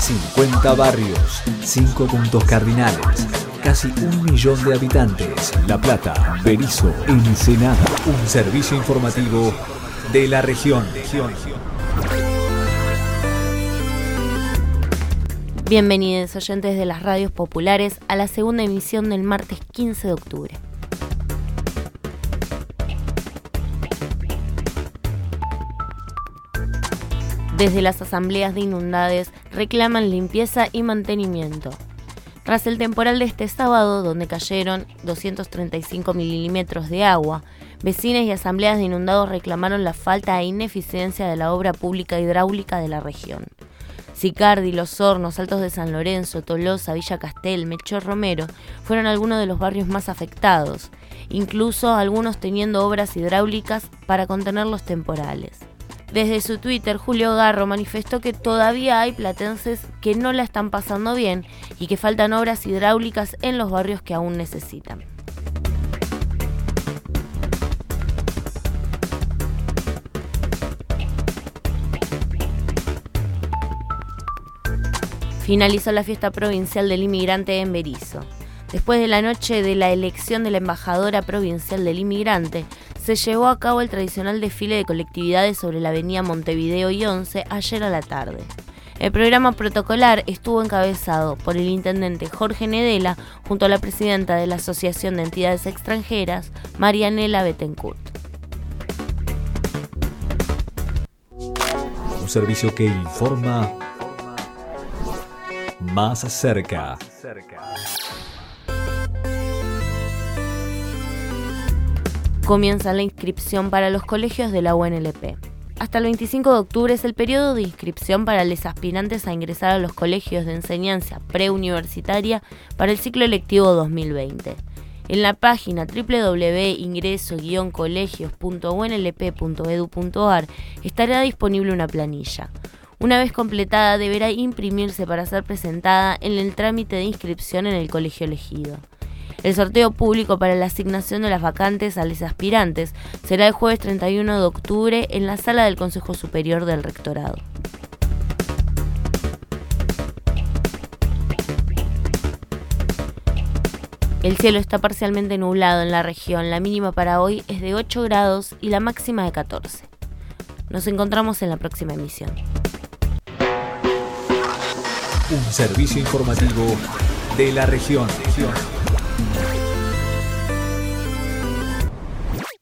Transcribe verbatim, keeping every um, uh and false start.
cincuenta barrios, cinco puntos cardinales, casi un millón de habitantes. La Plata, Berisso, Ensenada. Un servicio informativo de la región. Bienvenidos oyentes de las radios populares a la segunda emisión del martes quince de octubre. Desde las asambleas de inundades reclaman limpieza y mantenimiento. Tras el temporal de este sábado, donde cayeron doscientos treinta y cinco milímetros de agua, vecinos y asambleas de inundados reclamaron la falta e ineficiencia de la obra pública hidráulica de la región. Sicardi, Los Hornos, Altos de San Lorenzo, Tolosa, Villa Castel, Melchor Romero fueron algunos de los barrios más afectados, incluso algunos teniendo obras hidráulicas para contener los temporales. Desde su Twitter, Julio Garro manifestó que todavía hay platenses que no la están pasando bien y que faltan obras hidráulicas en los barrios que aún necesitan. Finalizó la fiesta provincial del inmigrante en Berisso. Después de la noche de la elección de la embajadora provincial del inmigrante, se llevó a cabo el tradicional desfile de colectividades sobre la avenida Montevideo y once ayer a la tarde. El programa protocolar estuvo encabezado por el intendente Jorge Nedela junto a la presidenta de la Asociación de Entidades Extranjeras, Marianela Bettencourt. Un servicio que informa más cerca. Comienza la inscripción para los colegios de la U N L P. Hasta el veinticinco de octubre es el periodo de inscripción para los aspirantes a ingresar a los colegios de enseñanza preuniversitaria para el ciclo electivo dos mil veinte. En la página doble u doble u doble u punto ingreso guion colegios punto u n l p punto e d u punto a r estará disponible una planilla. Una vez completada, deberá imprimirse para ser presentada en el trámite de inscripción en el colegio elegido. El sorteo público para la asignación de las vacantes a los aspirantes será el jueves treinta y uno de octubre en la sala del Consejo Superior del Rectorado. El cielo está parcialmente nublado en la región. La mínima para hoy es de ocho grados y la máxima de catorce. Nos encontramos en la próxima emisión. Un servicio informativo de la región.